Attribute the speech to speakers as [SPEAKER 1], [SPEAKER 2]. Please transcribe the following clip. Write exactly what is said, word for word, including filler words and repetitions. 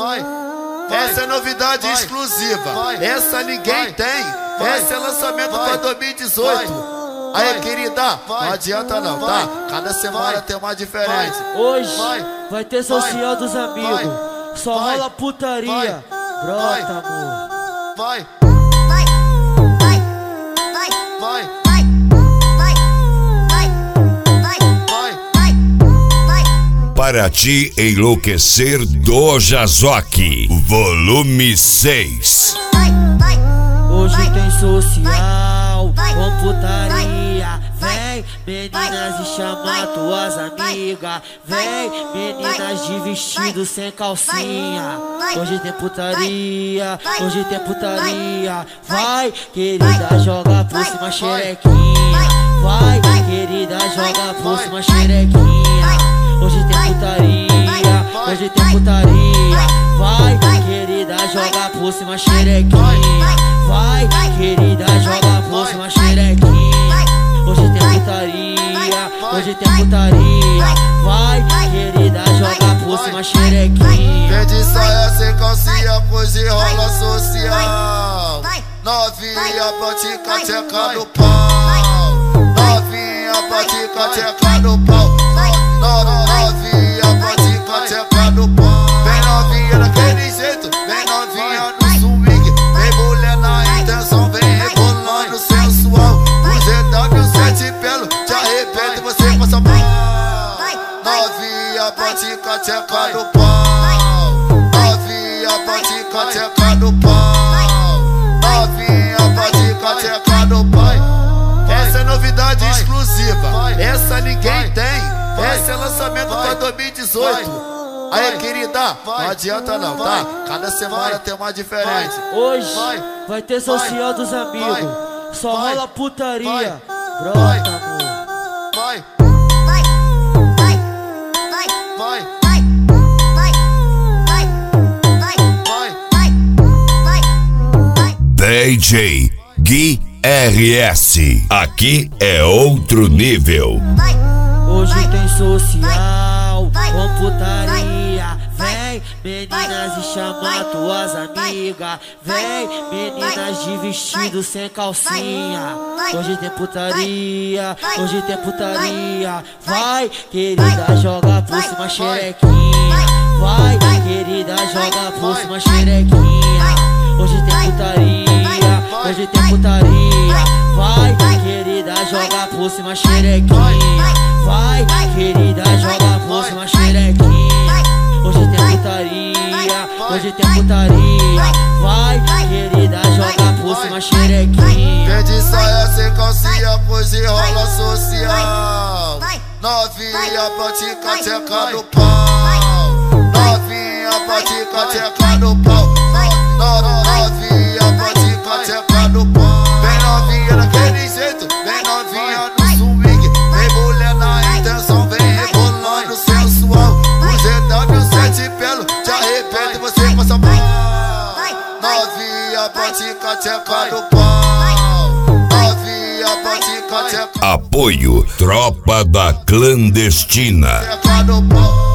[SPEAKER 1] vai. Essa é novidade vai, exclusiva, vai, essa ninguém vai, tem. Vai, esse é lançamento para dois mil e dezoito. Vai, aí, querida, vai, não adianta não, vai, tá? Cada semana vai, tem uma diferente.
[SPEAKER 2] Hoje vai, vai ter social dos amigos, vai, só vai, rola putaria. Vai, brota, vai, amor.
[SPEAKER 1] Vai,
[SPEAKER 3] vai, vai, vai,
[SPEAKER 1] vai,
[SPEAKER 3] vai, vai, vai, vai, vai, vai.
[SPEAKER 4] Para te enlouquecer do Jazok, volume seis.
[SPEAKER 2] Hoje tem social com putaria. Vem, meninas, e chama tuas amigas. Vem, meninas de vestido sem calcinha. Hoje tem putaria, hoje tem putaria. Vai, querida, joga por cima xerequinha. Vai, querida, joga por cima xerequinha. Hoje tem putaria, hoje tem putaria. Vai, querida, joga por cima xerequinha. Vai, querida, joga por cima xerequinha. Hoje tem putaria, hoje tem putaria. Vai, querida, joga por cima xerequinha.
[SPEAKER 1] Vem de saia sem calcinha, pois rola social. Novinha, bote cateca no pau. Novinha, bote cateca no pau. Novinha, bote cateca no pau. Vem novinha daquele jeito, vem novinha no swing. Vem mulher na intenção, vem rebolando sensual. O G W sete pelo, te arrepende, você passa mal. Novinha, bote cateca no pau. Novinha, bote cateca no pau. Novinha, bote cateca no pau. Essa é novidade exclusiva, essa ninguém tem. Esse é lançamento para dois mil e dezoito. Aí, querida, não adianta não, tá? Cada semana tem uma diferente.
[SPEAKER 2] Hoje vai ter social dos amigos, só rola putaria. Brota, amor.
[SPEAKER 1] Vai,
[SPEAKER 3] vai, vai, vai,
[SPEAKER 1] vai,
[SPEAKER 3] vai, vai, vai, vai, vai, vai, vai.
[SPEAKER 4] D J Gui R S, aqui é outro nível.
[SPEAKER 2] Hoje tem social com putaria. Vem, meninas, e chama tuas amigas. Vem, meninas de vestido sem calcinha. Hoje tem putaria, hoje tem putaria. Vai, querida, joga por cima xerequinha. Vai, querida, joga por cima xerequinha. Hoje tem putaria, hoje tem putaria. Vai, querida, joga por cima xerequinha. Vai, querida, joga por cima xerequinha. Hoje tem putaria, hoje tem putaria. Vai, querida, joga por cima xerequinha.
[SPEAKER 1] Vem de saia sem calcinha, pois rola social. Novinha, bote cateca no pau. Novinha, bote cateca no pau. Novinha, bote cateca no pau. Vem novinha daquele jeito, vem novinha no swing. Vem mulher na intenção, vem rebolando sensual. O G W sete pelo, te arrepende, você passa mal. Novinha, bote cateca no pau. Novinha, bote cateca.
[SPEAKER 4] Apoio Tropa da Clandestina.
[SPEAKER 1] No pau.